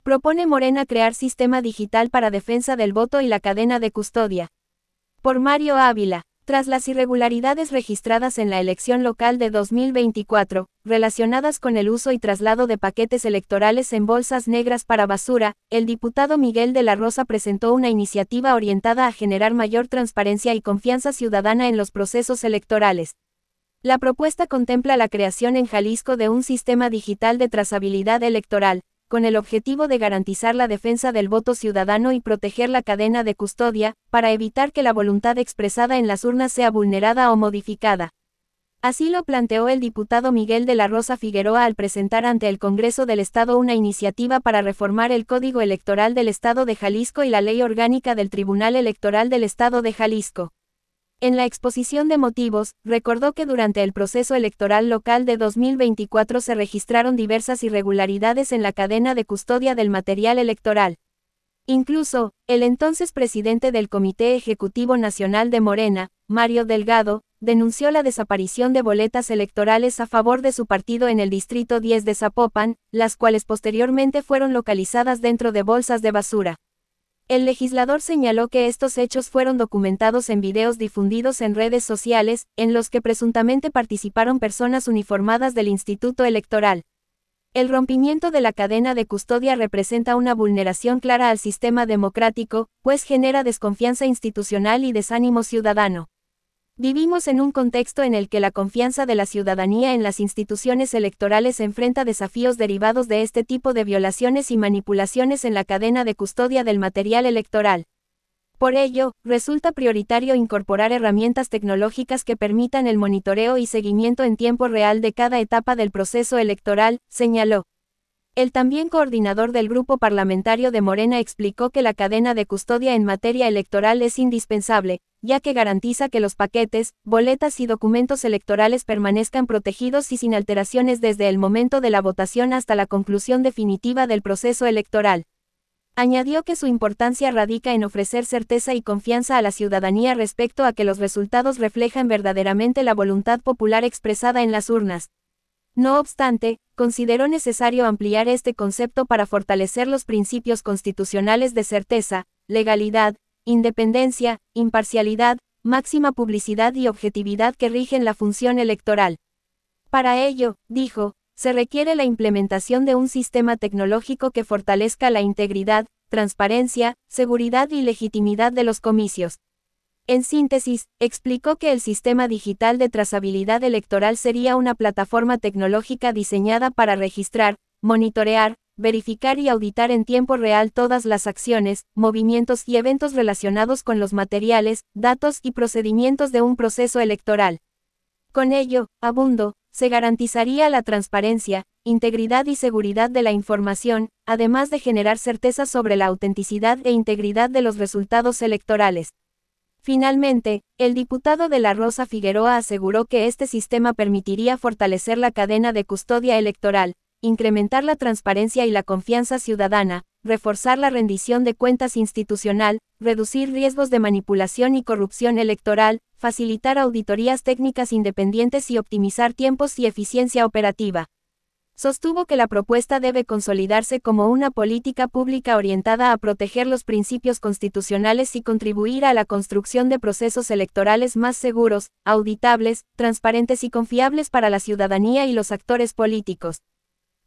Propone Morena crear sistema digital para defensa del voto y la cadena de custodia. Por Mario Ávila. Tras las irregularidades registradas en la elección local de 2024, relacionadas con el uso y traslado de paquetes electorales en bolsas negras para basura, el diputado Miguel de la Rosa presentó una iniciativa orientada a generar mayor transparencia y confianza ciudadana en los procesos electorales. La propuesta contempla la creación en Jalisco de un sistema digital de trazabilidad electoral, con el objetivo de garantizar la defensa del voto ciudadano y proteger la cadena de custodia, para evitar que la voluntad expresada en las urnas sea vulnerada o modificada. Así lo planteó el diputado Miguel de la Rosa Figueroa al presentar ante el Congreso del Estado una iniciativa para reformar el Código Electoral del Estado de Jalisco y la Ley Orgánica del Tribunal Electoral del Estado de Jalisco. En la exposición de motivos, recordó que durante el proceso electoral local de 2024 se registraron diversas irregularidades en la cadena de custodia del material electoral. Incluso, el entonces presidente del Comité Ejecutivo Nacional de Morena, Mario Delgado, denunció la desaparición de boletas electorales a favor de su partido en el Distrito 10 de Zapopan, las cuales posteriormente fueron localizadas dentro de bolsas de basura. El legislador señaló que estos hechos fueron documentados en videos difundidos en redes sociales, en los que presuntamente participaron personas uniformadas del Instituto Electoral. El rompimiento de la cadena de custodia representa una vulneración clara al sistema democrático, pues genera desconfianza institucional y desánimo ciudadano. Vivimos en un contexto en el que la confianza de la ciudadanía en las instituciones electorales enfrenta desafíos derivados de este tipo de violaciones y manipulaciones en la cadena de custodia del material electoral. Por ello, resulta prioritario incorporar herramientas tecnológicas que permitan el monitoreo y seguimiento en tiempo real de cada etapa del proceso electoral, señaló. El también coordinador del grupo parlamentario de Morena explicó que la cadena de custodia en materia electoral es indispensable, ya que garantiza que los paquetes, boletas y documentos electorales permanezcan protegidos y sin alteraciones desde el momento de la votación hasta la conclusión definitiva del proceso electoral. Añadió que su importancia radica en ofrecer certeza y confianza a la ciudadanía respecto a que los resultados reflejan verdaderamente la voluntad popular expresada en las urnas. No obstante, consideró necesario ampliar este concepto para fortalecer los principios constitucionales de certeza, legalidad, independencia, imparcialidad, máxima publicidad y objetividad que rigen la función electoral. Para ello, dijo, se requiere la implementación de un sistema tecnológico que fortalezca la integridad, transparencia, seguridad y legitimidad de los comicios. En síntesis, explicó que el sistema digital de trazabilidad electoral sería una plataforma tecnológica diseñada para registrar, monitorear, verificar y auditar en tiempo real todas las acciones, movimientos y eventos relacionados con los materiales, datos y procedimientos de un proceso electoral. Con ello, abundó, se garantizaría la transparencia, integridad y seguridad de la información, además de generar certeza sobre la autenticidad e integridad de los resultados electorales. Finalmente, el diputado de la Rosa Figueroa aseguró que este sistema permitiría fortalecer la cadena de custodia electoral, incrementar la transparencia y la confianza ciudadana, reforzar la rendición de cuentas institucional, reducir riesgos de manipulación y corrupción electoral, facilitar auditorías técnicas independientes y optimizar tiempos y eficiencia operativa. Sostuvo que la propuesta debe consolidarse como una política pública orientada a proteger los principios constitucionales y contribuir a la construcción de procesos electorales más seguros, auditables, transparentes y confiables para la ciudadanía y los actores políticos.